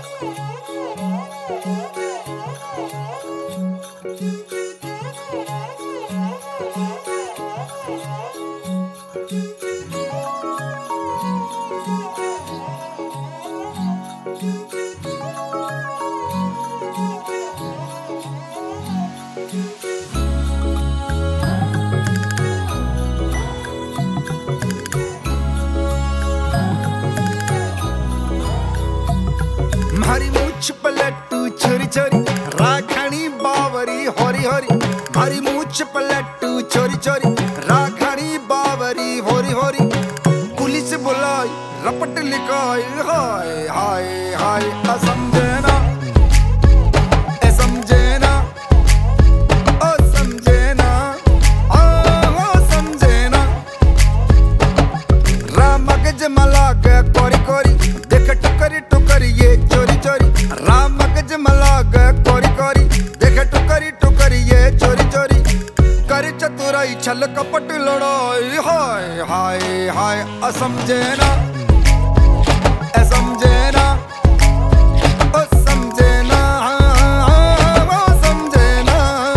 मारी मूछ पलटू छोरी छोरी राखणी बावरी होरी होरी। मारी मूछ पलटू छोरी छोरी राखणी बावरी होरी होरी। पुलिस बुलाई रपट लिखाई हाय हाय हाय असमझे ना ए समझे ना ओ समझे ना ओ समझे ना। रामगज मलाग कोरी कोरी देख टुकरी टुकरी ये चोरी चोरी। रामगज मलाग कोरी कोरी देख टुकरी टुकरी ये चोरी चोरी। कर चतुराई छल कपट लड़ाई हाय हाय हाय असमझे ना ए समझे ना ओ समझे ना ओ समझे ना।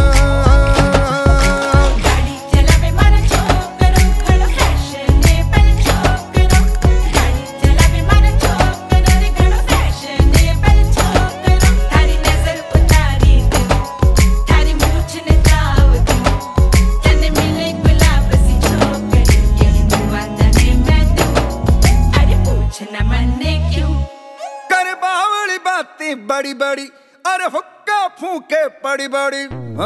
गाड़ी चलावे मारा छोकरो खड़ो फैशनेबल छोकरो। गाड़ी चलावे मारा छोकरो रे खड़ो फैशनेबल छोकरो। थारी नजर उतारी दूं थारी मूछ ने ताव दूं। तने मिले गुलाब सी छोकरी यही दुआ तने मैं दूं। अरे पूछना मन्ने क्यों कर बावली बातें बड़ी बड़ी अरे हुक्का फूके बड़ी बड़ी।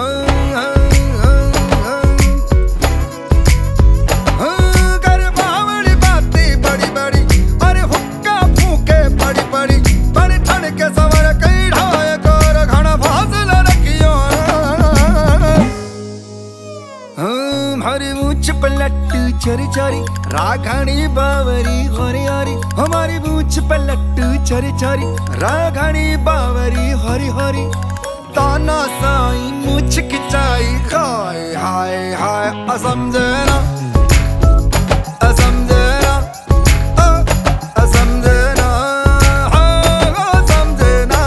कर बावली बातें बड़ी बड़ी अरे हुक्का फूके बड़ी बड़ी। बड़ी ठंड के सवर कई ढाए कर घना फासला रखियो। हरी मूछ पलटू छोरी छोरी राघणी बावरी हरी हरी। हमारी मूछ पलटू छोरी छोरी राघणी बावरी हरी हरी। ताना साई मूछ खिंचाई हाय हाय हाय असमझे ना असमझे ना असमझे ना असमझे ना।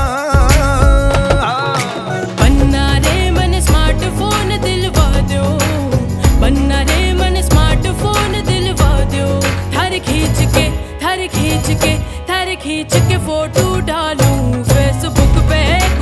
बन्ना रे मन स्मार्टफोन दिलवा दो। बन्ना रे मन स्मार्टफोन दिलवा दो। थारे खींच के थारे खींच के थारे खींच के फोटो डालूं फेसबुक पे।